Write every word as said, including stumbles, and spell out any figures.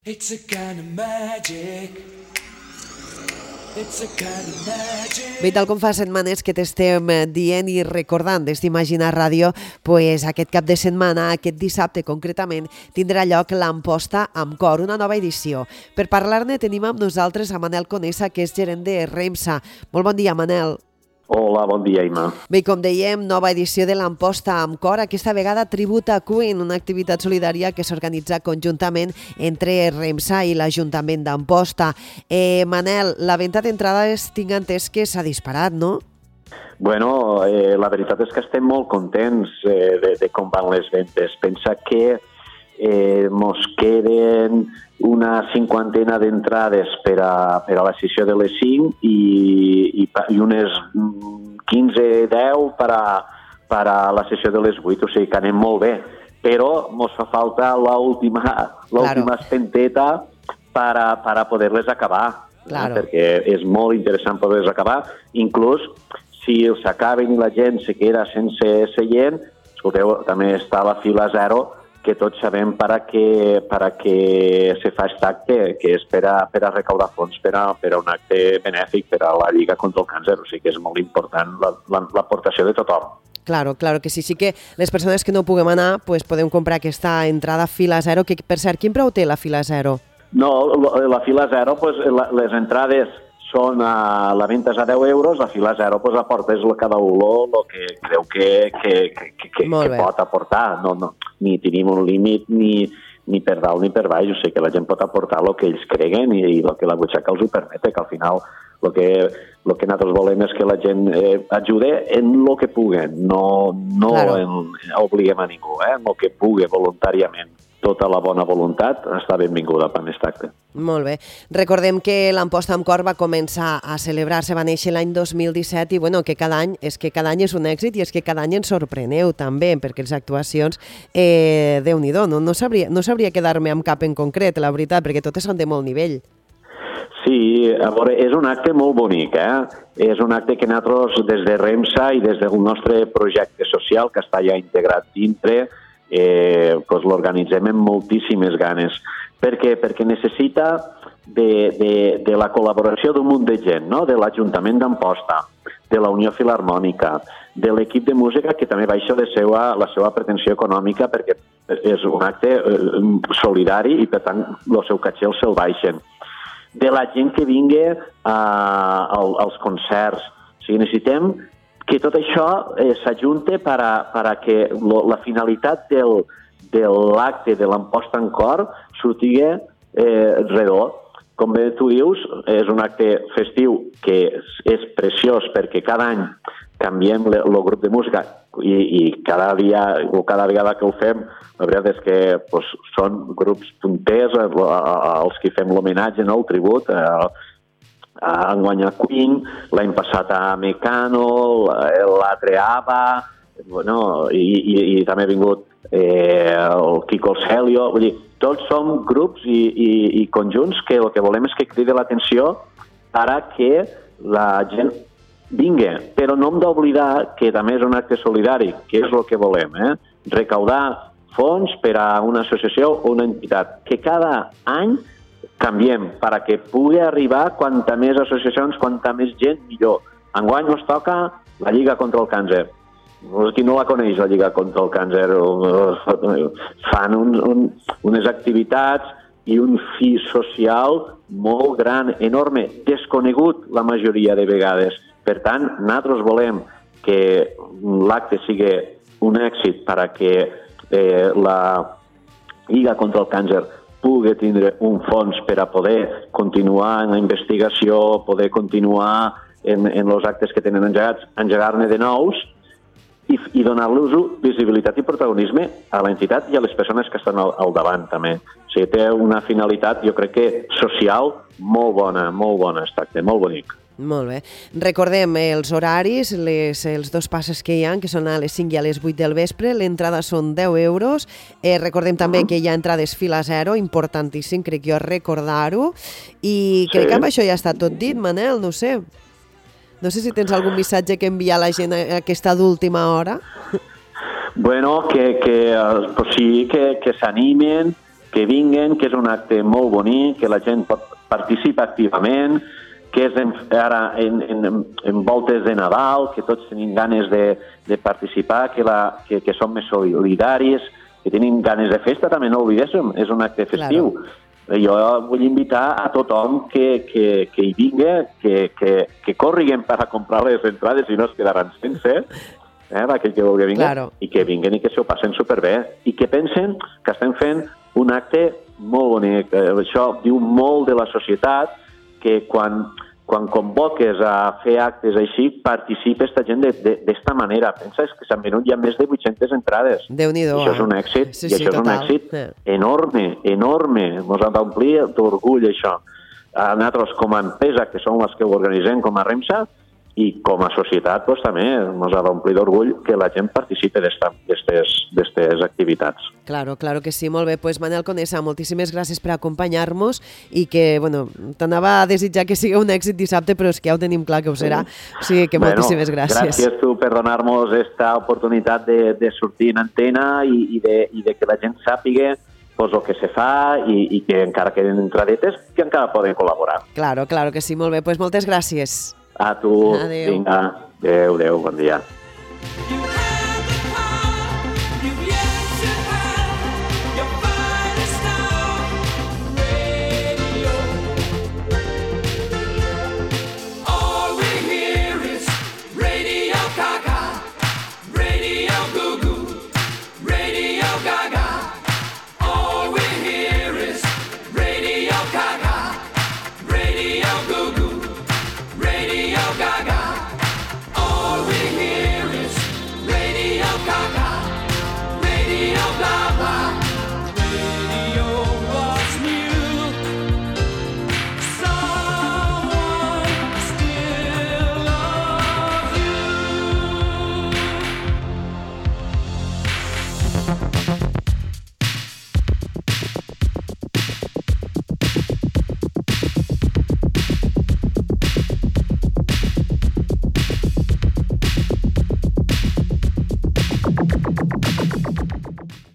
It's a kind of magic. It's a kind of magic. Bé, tal com fa setmanes que t'estem dient i recordant des d'Imagina Ràdio, pues aquest cap de setmana, aquest dissabte concretament, tindrà lloc l'Amposta amb Cor, una nova edició. Per parlar-ne tenim amb nosaltres a Manel Conesa, que és gerent de Remsa. Molt bon dia, Manel. Hola, bon dia, Ima. Bé, com dèiem, nova edició de l'Amposta amb Cor, aquesta vegada tribut a Queen, una activitat solidària que s'organitza conjuntament entre Remsa i l'Ajuntament d'Amposta. Eh, Manel, la venda d'entrades tinc entès que s'ha disparat, no? Bueno, eh, la veritat és que estem molt contents eh, de, de com van les ventes. Pensa que eh, mos queden una cinquantena d'entrades per a, per a la sessió de les cinc i, i, i unes quinze deu per a, per a la sessió de les vuit, o sigui que anem molt bé. Però mos fa falta l'última Claro. espenteta per a, per a poder-les acabar, Claro. eh? Perquè és molt interessant poder-les acabar. Inclús si els acaben i la gent se queda sense seient, escolteu, també està la fila zero, que tots sabem per a què, per a què se fa aquest acte, que és per a, per a recaudar fons per a, per a un acte benèfic per a la Lliga contra el Càncer. O sigui que és molt important l'aportació de tothom. Claro, claro que sí. Sí que les persones que no puguem anar pues podem comprar aquesta entrada fila zero, que per cert, quin preu té la fila zero? No, la fila zero, pues, la, les entrades són a la venda a deu euros, la fila zero pues, aporta cada un el que creu que, que, que, que, que pot aportar. No, no, ni tenim un límit ni, ni per dalt ni per baix. O sigui que la gent pot aportar el que ells creguen i, i el que la butxaca els ho permete, que al final el que, el que nosaltres volem és que la gent eh, ajude en el que puguen, no, no Claro. en, obliguem a ningú, eh, en el que pugui voluntàriament. Tota la bona voluntat està benvinguda per aquest acte. Molt bé. Recordem que l'Amposta amb Cor va començar a celebrar-se, va néixer l'any dos mil disset i bueno, que cada any és que cada any és un èxit i és que cada any ens sorpreneu també, perquè les actuacions, eh, Déu-n'hi-do, no, no, sabria, no sabria quedar-me amb cap en concret, la veritat, perquè totes són de molt nivell. Sí, a veure, és un acte molt bonic, eh? És un acte que nosaltres des de Remsa i des del nostre projecte social, que està ja integrat dintre, eh, doncs l'organitzem amb moltíssimes ganes. Per què? Perquè necessita de, de, de la col·laboració d'un munt de gent, no? De l'Ajuntament d'Amposta, de la Unió Filharmònica, de l'equip de música, que també baixa la seva, la seva pretensió econòmica, perquè és un acte eh, solidari i, per tant, el seu caché el se'l baixen. De la gent que vingui a, a, als concerts. O sigui, necessitem que tot això eh, s'ajunte per a, per a que lo, la finalitat del, de l'acte de l'Amposta en Cor sortigui eh, redó. Com bé tu dius, és un acte festiu que és, és preciós perquè cada any canviem el grup de música i, i cada dia o cada vegada que ho fem, la veritat és que pues, són grups punters, els que fem l'homenatge, no? El tribut, eh, han guanyat Queen, l'any passat a Mecano, l'altre ABBA, bueno, i, i, i també ha vingut eh, el Kiko Celio. Vull dir, tots som grups i, i, i conjunts que el que volem és que cridi l'atenció per a que la gent vingui. Però no hem d'oblidar que també és un acte solidari, que és el que volem, eh? Recaudar fons per a una associació o una entitat, que cada any canviem per a que pugui arribar quanta més associacions, quanta més gent, millor. Enguany ens toca la Lliga contra el Càncer. Qui no la coneix, la Lliga contra el Càncer, fan un, un, unes activitats i un fi social molt gran, enorme, desconegut la majoria de vegades. Per tant, nosaltres volem que l'acte sigui un èxit per a que eh, la Lliga contra el Càncer pugui tindre un fons per a poder continuar en la investigació, poder continuar en, en els actes que tenen engegats, engegar-ne de nous i, i donar-los visibilitat i protagonisme a l'entitat i a les persones que estan al, al davant també. O sigui, té una finalitat, jo crec que social, molt bona, molt bona, aquest acte, molt bonic. Molt bé. Recordem els horaris, les, els dos passes que hi ha, que són a les cinc i a les vuit del vespre. L'entrada són deu euros. Eh, recordem també que hi ha entrades fila zero, importantíssim, crec jo recordar-ho. I crec sí. que amb això ja està tot dit, Manel, no sé. No sé si tens algun missatge que enviar a la gent a aquesta d'última hora. Bueno, que, que pues sí, que, que s'animen, que vinguen, que és un acte molt bonic, que la gent pot participar activament, que és en, ara en, en, en voltes de Nadal, que tots tenim ganes de, de participar, que, la, que, que som més solidaris, que tenim ganes de festa, també no oblidéssim, és un acte festiu. Claro. Jo vull invitar a tothom que, que, que hi vingui, que, que, que corriguen per a comprar les entrades i no es quedaran sense, eh, aquell que vulgui vingui, claro. I que vinguen i que s'ho passen superbé, i que pensen que estem fent un acte molt bonic. Això diu molt de la societat, que quan, quan convoques a fer actes així, participa aquesta gent d'esta manera. Pensa que s'han venut ja més de vuit-centes entrades. Déu-n'hi-do. Això és un èxit, sí, i sí, això total. és un èxit sí. enorme, enorme. Ens ha d'omplir d'orgull, això. A nosaltres, com a empresa, que som els que ho organitzem com a REMSA, i com a societat doncs, també ens ha d'omplir d'orgull que la gent participi d'aquestes activitats. Claro, claro que sí, molt bé. Pues Manel Conesa, moltíssimes gràcies per acompanyar-nos i que, bueno, t'anava a desitjar que sigui un èxit dissabte, però és que ja ho tenim clar que ho serà. O sigui que bueno, moltíssimes gràcies. Gràcies tu per donar-nos aquesta oportunitat de, de sortir en antena i, i, de, i de que la gent sàpiga pues, el que se fa i, i que encara queden entradetes que encara poden col·laborar. Claro, claro que sí, molt bé. Pues moltes gràcies. A tu, adéu. Vinga, adéu, adéu, bon dia.